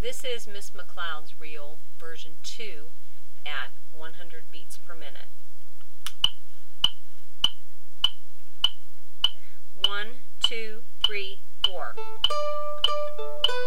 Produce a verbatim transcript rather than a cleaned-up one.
This is Miss McLeod's reel version two at one hundred beats per minute. One, two, three, four.